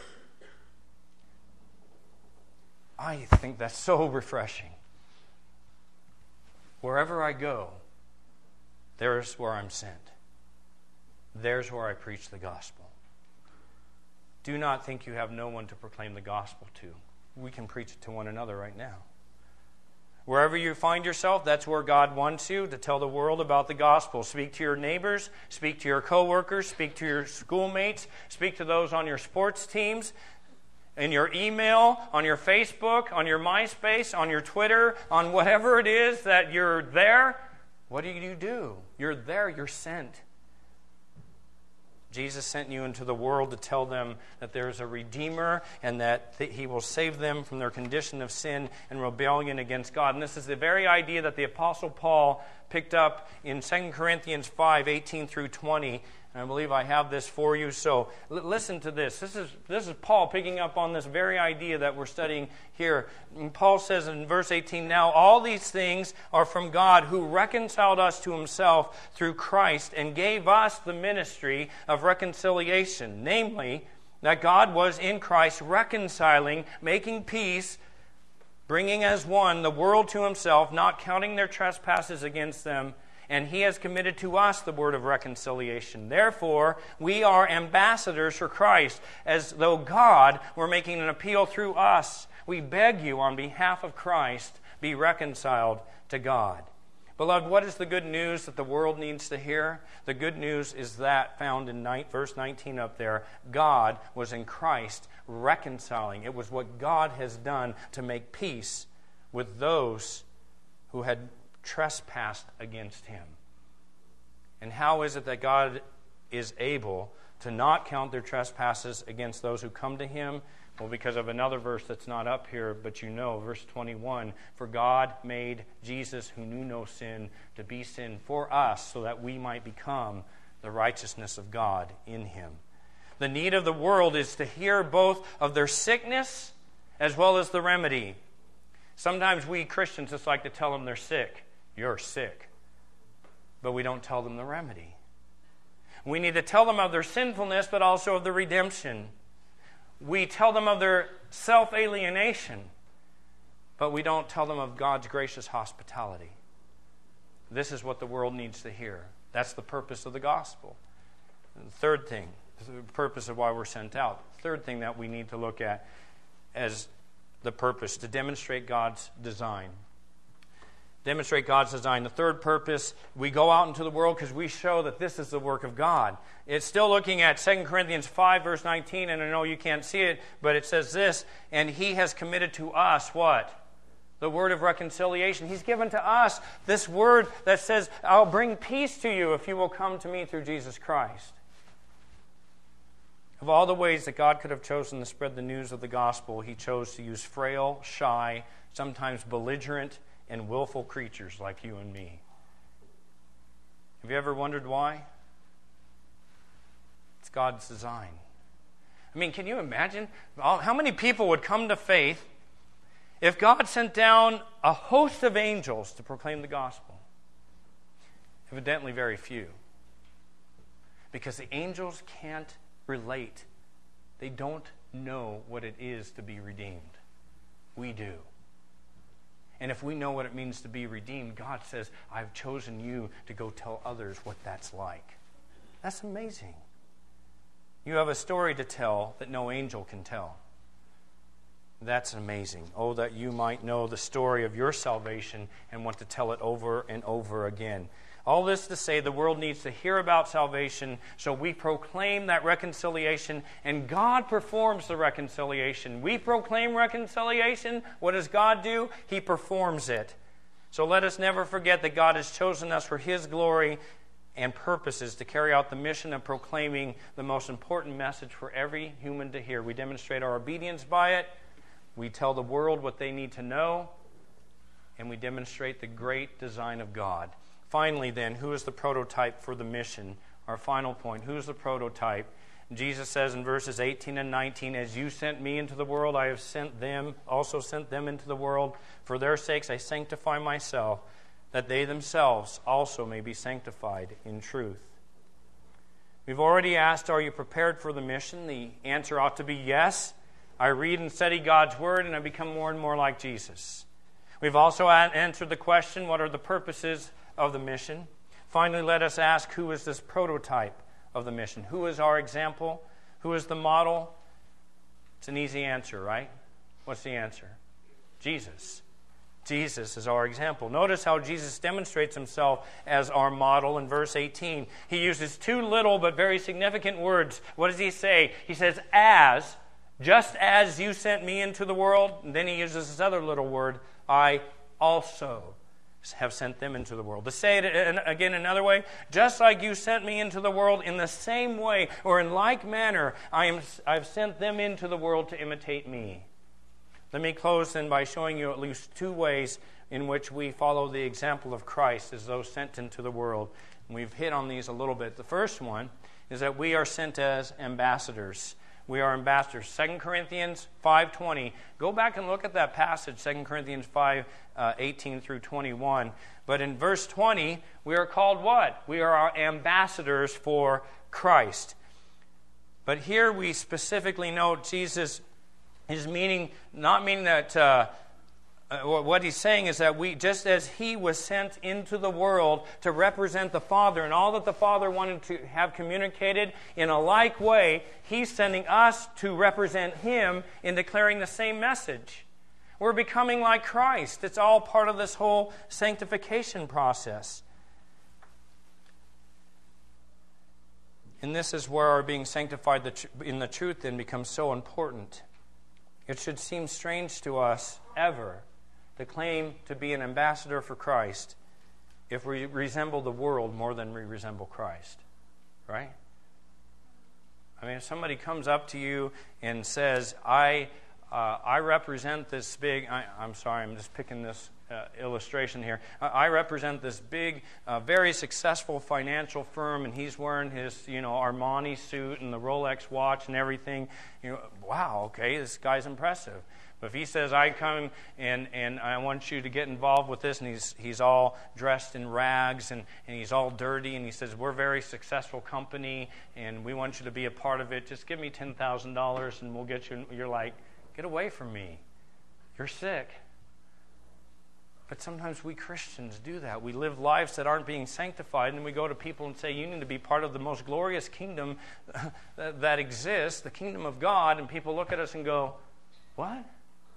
I think that's so refreshing. Wherever I go, there's where I'm sent. There's where I preach the gospel. Do not think you have no one to proclaim the gospel to. We can preach it to one another right now. Wherever you find yourself, that's where God wants you to tell the world about the gospel. Speak to your neighbors, speak to your coworkers, speak to your schoolmates, speak to those on your sports teams, in your email, on your Facebook, on your MySpace, on your Twitter, on whatever it is that you're there. What do? You're there, you're sent. Jesus sent you into the world to tell them that there is a Redeemer and that He will save them from their condition of sin and rebellion against God. And this is the very idea that the Apostle Paul picked up in 2 Corinthians 5:18 through 20. And I believe I have this for you. So listen to this. This is Paul picking up on this very idea that we're studying here. And Paul says in verse 18, now all these things are from God, who reconciled us to Himself through Christ and gave us the ministry of reconciliation. Namely, that God was in Christ reconciling, making peace, bringing as one the world to Himself, not counting their trespasses against them. And He has committed to us the word of reconciliation. Therefore, we are ambassadors for Christ, as though God were making an appeal through us. We beg you, on behalf of Christ, be reconciled to God. Beloved, what is the good news that the world needs to hear? The good news is that found in verse 19 up there. God was in Christ reconciling. It was what God has done to make peace with those who had trespassed against Him. And how is it that God is able to not count their trespasses against those who come to Him? Well, because of another verse that's not up here, but verse 21, for God made Jesus, who knew no sin, to be sin for us, so that we might become the righteousness of God in Him. The need of the world is to hear both of their sickness as well as the remedy. Sometimes we Christians just like to tell them they're sick. You're sick. But we don't tell them the remedy. We need to tell them of their sinfulness, but also of the redemption. We tell them of their self-alienation, but we don't tell them of God's gracious hospitality. This is what the world needs to hear. That's the purpose of the gospel. And the third thing, the purpose of why we're sent out. The third thing that we need to look at as the purpose, to demonstrate God's design. Demonstrate God's design. The third purpose, we go out into the world because we show that this is the work of God. It's still looking at 2 Corinthians 5, verse 19, and I know you can't see it, but it says this, and He has committed to us what? The word of reconciliation. He's given to us this word that says, I'll bring peace to you if you will come to me through Jesus Christ. Of all the ways that God could have chosen to spread the news of the gospel, He chose to use frail, shy, sometimes belligerent, and willful creatures like you and me. Have you ever wondered why? It's God's design. I mean, can you imagine how many people would come to faith if God sent down a host of angels to proclaim the gospel? Evidently very few. Because the angels can't relate. They don't know what it is to be redeemed. We do. And if we know what it means to be redeemed, God says, I've chosen you to go tell others what that's like. That's amazing. You have a story to tell that no angel can tell. That's amazing. Oh, that you might know the story of your salvation and want to tell it over and over again. All this to say the world needs to hear about salvation, so we proclaim that reconciliation, and God performs the reconciliation. We proclaim reconciliation. What does God do? He performs it. So let us never forget that God has chosen us for His glory and purposes to carry out the mission of proclaiming the most important message for every human to hear. We demonstrate our obedience by it. We tell the world what they need to know, and we demonstrate the great design of God. Finally, then, who is the prototype for the mission? Our final point, who is the prototype? Jesus says in verses 18 and 19, as you sent me into the world, I have also sent them into the world. For their sakes I sanctify myself, that they themselves also may be sanctified in truth. We've already asked, are you prepared for the mission? The answer ought to be yes. I read and study God's Word, and I become more and more like Jesus. We've also answered the question, what are the purposes of the mission? Finally, let us ask, who is this prototype of the mission? Who is our example? Who is the model? It's an easy answer, right? What's the answer? Jesus. Jesus is our example. Notice how Jesus demonstrates Himself as our model in verse 18. He uses two little but very significant words. What does He say? He says, just as you sent me into the world. And then He uses this other little word, I also have sent them into the world. To say it again another way, just like you sent me into the world, in the same way or in like manner, I've sent them into the world to imitate me. Let me close then by showing you at least two ways in which we follow the example of Christ as those sent into the world. And we've hit on these a little bit. The first one is that we are sent as ambassadors. We are ambassadors. 2 Corinthians 5:20. Go back and look at that passage, 2 Corinthians 5:18 through 21. But in verse 20, we are called what? We are our ambassadors for Christ. But here we specifically note Jesus is not meaning that what He's saying is that we, just as He was sent into the world to represent the Father and all that the Father wanted to have communicated, in a like way, He's sending us to represent Him in declaring the same message. We're becoming like Christ. It's all part of this whole sanctification process. And this is where our being sanctified in the truth then becomes so important. It should seem strange to us ever to claim to be an ambassador for Christ if we resemble the world more than we resemble Christ. Right? I mean, if somebody comes up to you and says, I represent this big, I'm sorry, I'm just picking this illustration here. I represent this big, very successful financial firm, and he's wearing his, Armani suit and the Rolex watch and everything. Wow, okay, this guy's impressive. But if he says, I come and I want you to get involved with this, and he's all dressed in rags and he's all dirty, and he says, we're a very successful company and we want you to be a part of it, just give me $10,000 and we'll get you. You're like, get away from me. You're sick. But sometimes we Christians do that. We live lives that aren't being sanctified, and we go to people and say, you need to be part of the most glorious kingdom that exists, the kingdom of God, and people look at us and go, what?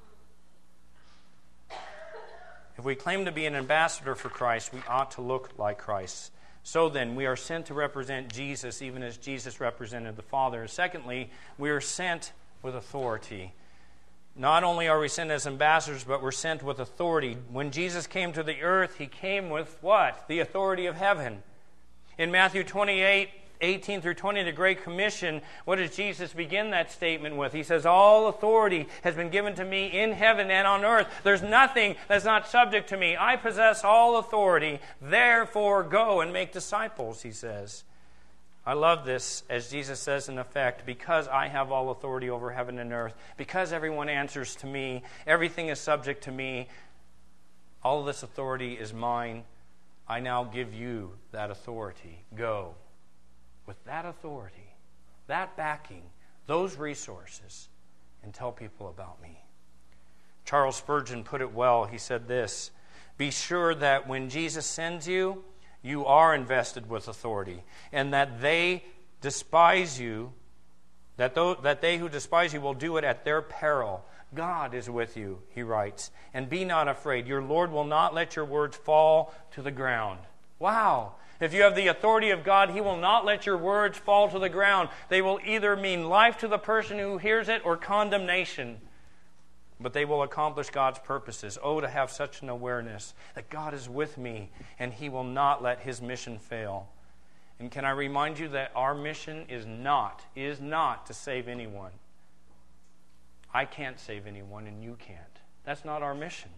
If we claim to be an ambassador for Christ, we ought to look like Christ. So then, we are sent to represent Jesus, even as Jesus represented the Father. Secondly, we are sent with authority. Not only are we sent as ambassadors, but we're sent with authority. When Jesus came to the earth, he came with what? The authority of heaven. In Matthew 28, 18 through 20, the Great Commission, what does Jesus begin that statement with? He says, all authority has been given to me in heaven and on earth. There's nothing that's not subject to me. I possess all authority. Therefore, go and make disciples, he says. I love this, as Jesus says in effect, because I have all authority over heaven and earth, because everyone answers to me, everything is subject to me, all of this authority is mine. I now give you that authority. Go. With that authority, that backing, those resources, and tell people about me. Charles Spurgeon put it well. He said this, be sure that when Jesus sends you, you are invested with authority, and that they despise you, that they who despise you will do it at their peril. God is with you, he writes, and be not afraid. Your Lord will not let your words fall to the ground. Wow! If you have the authority of God, he will not let your words fall to the ground. They will either mean life to the person who hears it or condemnation. But they will accomplish God's purposes. Oh, to have such an awareness that God is with me and he will not let his mission fail. And can I remind you that our mission is not to save anyone. I can't save anyone and you can't. That's not our mission.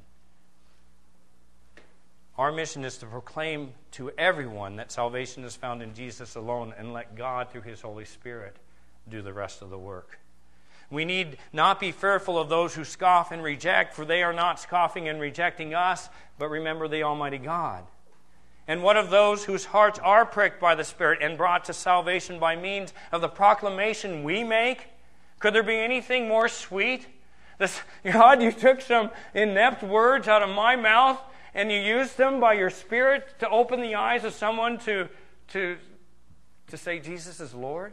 Our mission is to proclaim to everyone that salvation is found in Jesus alone and let God, through his Holy Spirit, do the rest of the work. We need not be fearful of those who scoff and reject, for they are not scoffing and rejecting us, but remember the Almighty God. And what of those whose hearts are pricked by the Spirit and brought to salvation by means of the proclamation we make? Could there be anything more sweet? God, you took some inept words out of my mouth and you used them by your Spirit to open the eyes of someone to say Jesus is Lord?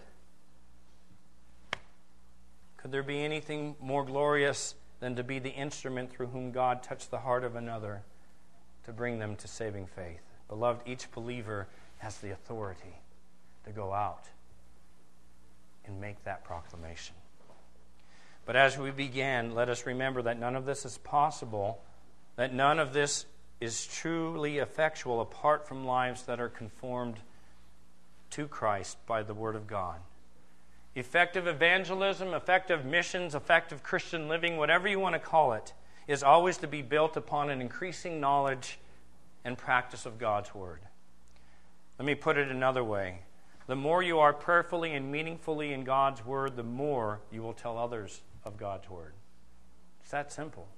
Could there be anything more glorious than to be the instrument through whom God touched the heart of another to bring them to saving faith? Beloved, each believer has the authority to go out and make that proclamation. But as we began, let us remember that none of this is possible, that none of this is truly effectual apart from lives that are conformed to Christ by the Word of God. Effective evangelism, effective missions, effective Christian living, whatever you want to call it, is always to be built upon an increasing knowledge and practice of God's Word. Let me put it another way. The more you are prayerfully and meaningfully in God's Word, the more you will tell others of God's Word. It's that simple.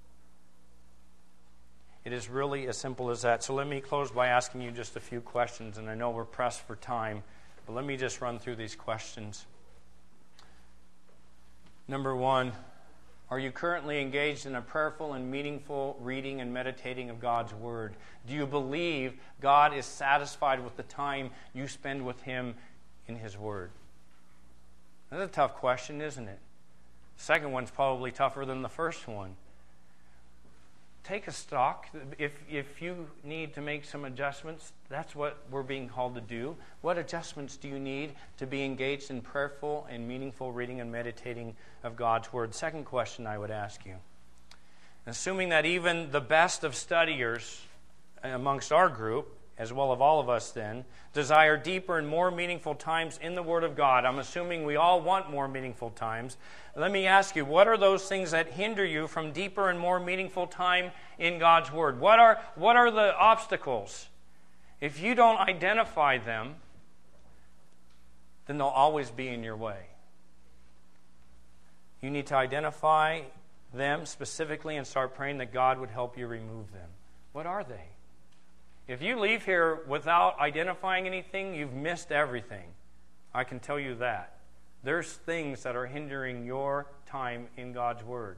It is really as simple as that. So let me close by asking you just a few questions, and I know we're pressed for time, but let me just run through these questions. Number one, are you currently engaged in a prayerful and meaningful reading and meditating of God's Word? Do you believe God is satisfied with the time you spend with him in his Word? That's a tough question, isn't it? The second one's probably tougher than the first one. Take a stock. If you need to make some adjustments, that's what we're being called to do. What adjustments do you need to be engaged in prayerful and meaningful reading and meditating of God's Word? Second question I would ask you. Assuming that even the best of studiers amongst our group, as well as all of us then, desire deeper and more meaningful times in the Word of God. I'm assuming we all want more meaningful times. Let me ask you, what are those things that hinder you from deeper and more meaningful time in God's Word? What are the obstacles? If you don't identify them, then they'll always be in your way. You need to identify them specifically and start praying that God would help you remove them. What are they? If you leave here without identifying anything, you've missed everything. I can tell you that. There's things that are hindering your time in God's Word.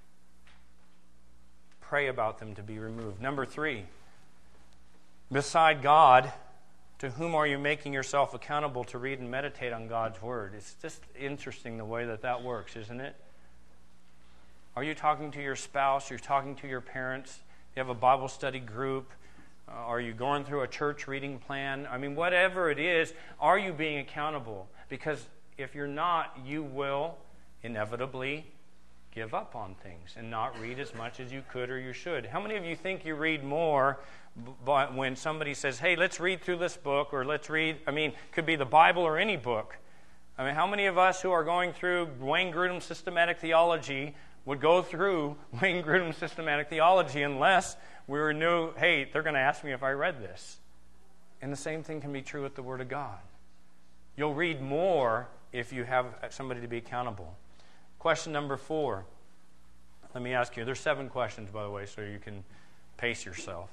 Pray about them to be removed. Number 3, beside God, to whom are you making yourself accountable to read and meditate on God's Word? It's just interesting the way that works, isn't it? Are you talking to your spouse? You're talking to your parents? You have a Bible study group? Are you going through a church reading plan? I mean, whatever it is, are you being accountable? Because if you're not, you will inevitably give up on things and not read as much as you could or you should. How many of you think you read more when somebody says, hey, let's read through this book, or let's read, could be the Bible or any book. How many of us who are going through Wayne Grudem's systematic theology would go through Wayne Grudem's systematic theology unless we knew, hey, they're going to ask me if I read this. And the same thing can be true with the Word of God. You'll read more if you have somebody to be accountable. Question number 4. Let me ask you. There's 7 questions, by the way, so you can pace yourself.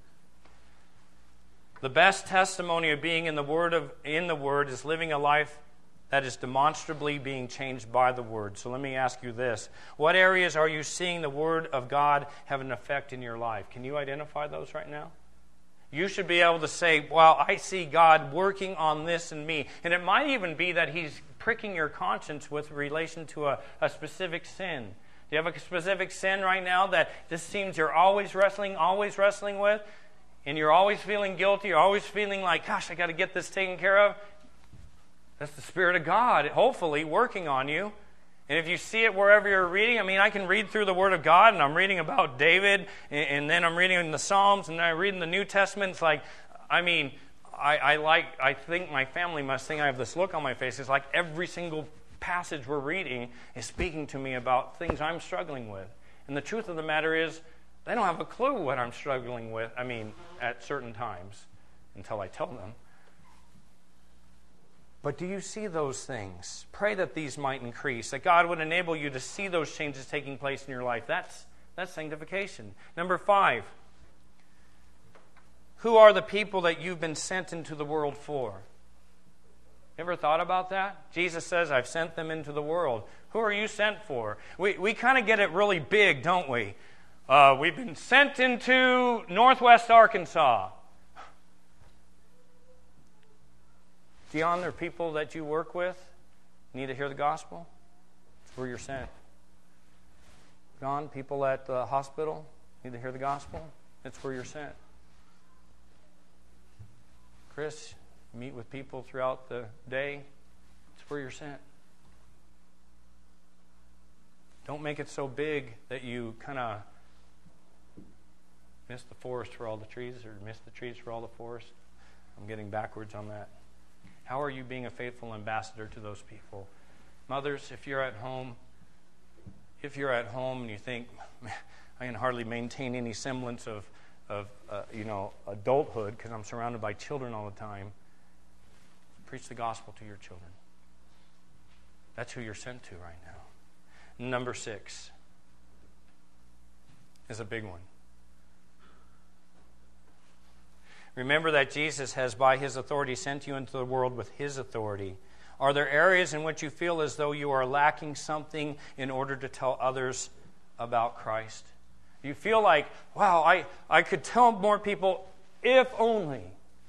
The best testimony of being in the Word is living a life that is demonstrably being changed by the Word. So let me ask you this. What areas are you seeing the Word of God have an effect in your life? Can you identify those right now? You should be able to say, well, I see God working on this in me. And it might even be that He's pricking your conscience with relation to a specific sin. Do you have a specific sin right now that just seems you're always wrestling with? And you're always feeling guilty. You're always feeling like, gosh, I got to get this taken care of. That's the Spirit of God, hopefully, working on you. And if you see it wherever you're reading, I can read through the Word of God, and I'm reading about David, and then I'm reading in the Psalms, and then I'm reading the New Testament. It's like, I think my family must think I have this look on my face. It's like every single passage we're reading is speaking to me about things I'm struggling with. And the truth of the matter is, they don't have a clue what I'm struggling with, at certain times, until I tell them. But do you see those things? Pray that these might increase, that God would enable you to see those changes taking place in your life. That's sanctification. Number 5, who are the people that you've been sent into the world for? Ever thought about that? Jesus says, I've sent them into the world. Who are you sent for? We kind of get it really big, don't we? We've been sent into Northwest Arkansas. Dion, there are people that you work with need to hear the gospel. It's where you're sent. John, people at the hospital need to hear the gospel. It's where you're sent. Chris, meet with people throughout the day. It's where you're sent. Don't make it so big that you kind of miss the forest for all the trees, or miss the trees for all the forest. I'm getting backwards on that. How are you being a faithful ambassador to those people? Mothers, if you're at home and you think, I can hardly maintain any semblance of adulthood because I'm surrounded by children all the time, preach the gospel to your children. That's who you're sent to right now. Number 6 is a big one. Remember that Jesus has, by His authority, sent you into the world with His authority. Are there areas in which you feel as though you are lacking something in order to tell others about Christ? You feel like, wow, I could tell more people if only.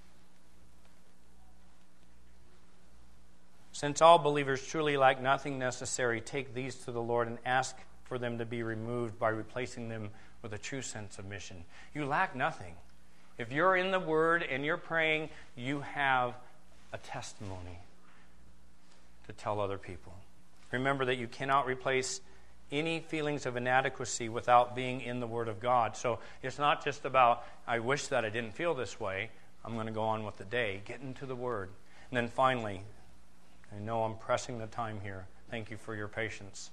Since all believers truly lack nothing necessary, take these to the Lord and ask for them to be removed by replacing them with a true sense of mission. You lack nothing. If you're in the Word and you're praying, you have a testimony to tell other people. Remember that you cannot replace any feelings of inadequacy without being in the Word of God. So it's not just about, I wish that I didn't feel this way. I'm going to go on with the day. Get into the Word. And then finally, I know I'm pressing the time here. Thank you for your patience.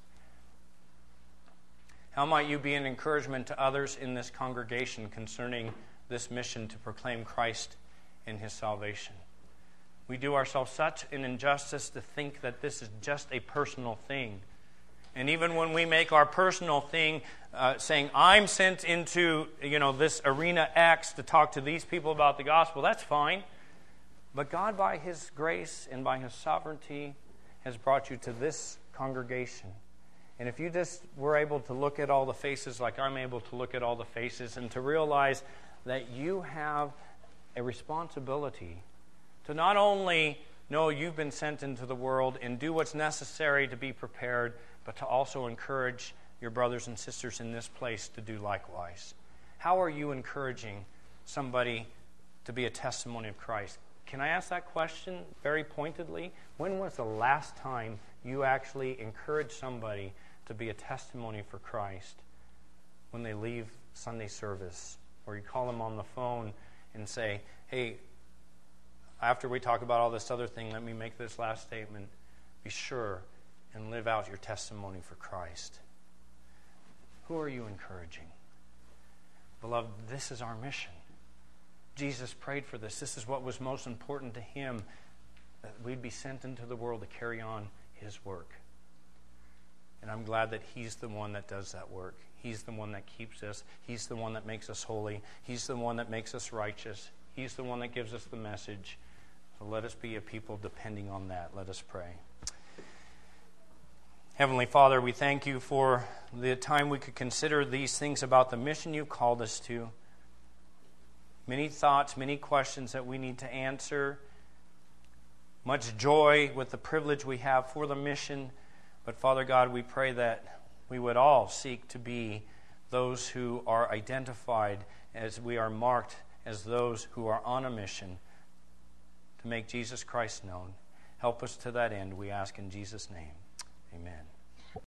How might you be an encouragement to others in this congregation concerning this mission to proclaim Christ and His salvation? We do ourselves such an injustice to think that this is just a personal thing. And even when we make our personal thing, saying, I'm sent into this arena X to talk to these people about the gospel, that's fine. But God, by His grace and by His sovereignty, has brought you to this congregation. And if you just were able to look at all the faces like I'm able to look at all the faces, and to realize that you have a responsibility to not only know you've been sent into the world and do what's necessary to be prepared, but to also encourage your brothers and sisters in this place to do likewise. How are you encouraging somebody to be a testimony of Christ? Can I ask that question very pointedly? When was the last time you actually encouraged somebody to be a testimony for Christ when they leave Sunday service? Or you call them on the phone and say, hey, after we talk about all this other thing, let me make this last statement. Be sure and live out your testimony for Christ. Who are you encouraging? Beloved, this is our mission. Jesus prayed for this. This is what was most important to Him, that we'd be sent into the world to carry on His work. And I'm glad that He's the one that does that work. He's the one that keeps us. He's the one that makes us holy. He's the one that makes us righteous. He's the one that gives us the message. So let us be a people depending on that. Let us pray. Heavenly Father, we thank You for the time we could consider these things about the mission You've called us to. Many thoughts, many questions that we need to answer. Much joy with the privilege we have for the mission. But Father God, we pray that we would all seek to be those who are identified as we are marked as those who are on a mission to make Jesus Christ known. Help us to that end, we ask in Jesus' name. Amen.